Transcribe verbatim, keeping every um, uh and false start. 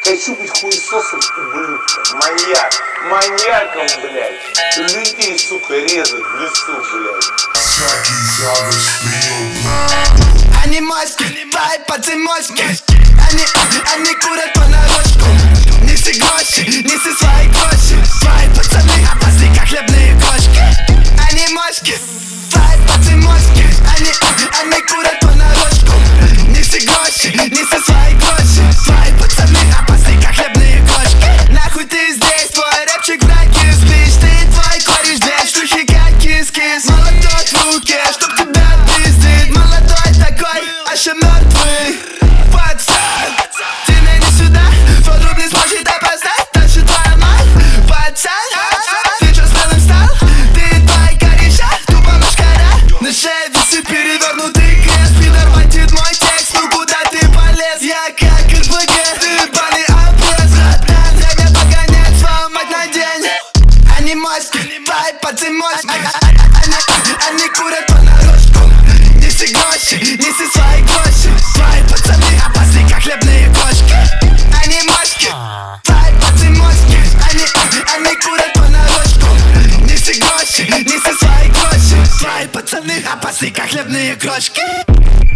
Хочу быть хуесосом ублюдком. Маньяк, маньяком, блядь. Людей, сука, резать в лесу, блядь. Они моськи, вайп по цимоське. Они, они курят понарошку. Неси гроши, неси свои гроши. Свои пацаны, опасны, как хлебные крошки. Они моськи, вайп по цимоське. Они, они курят понарошку. Неси гроши, неси свои гроши. Свои пацаны, опасны, как хлебные крошки. Нахуй ты здесь, твой рэпчик в раке спишь. Ты и твой кореш, две штуки, как кис-кис. Молоток в руке, чтоб тебя пиздит. Молодой такой, аж и мертвый. Пацан, ты мне не сюда. Твой друг не сможет опознать. Дальше твоя мать. Пацан, ты чё смелым стал? Ты и твои кореша, тупо мышкара. На шее весы перевернутый крест. Пидор хватит мой текст, ну куда ты полез? Я как эр пэ гэ, ты ебаный обрез. Братан, дай мне погонять свою мать на день. Они моськи, вайп по цимоське. Они, они курят понарошку. Неси гроши, неси свои гроши. Свои пацаны опасны, как хлебные крошки. Они моськи, вайп по цимоське. Они, они курят понарошку. Неси гроши, неси свои гроши. Свои пацаны опасны, как хлебные крошки.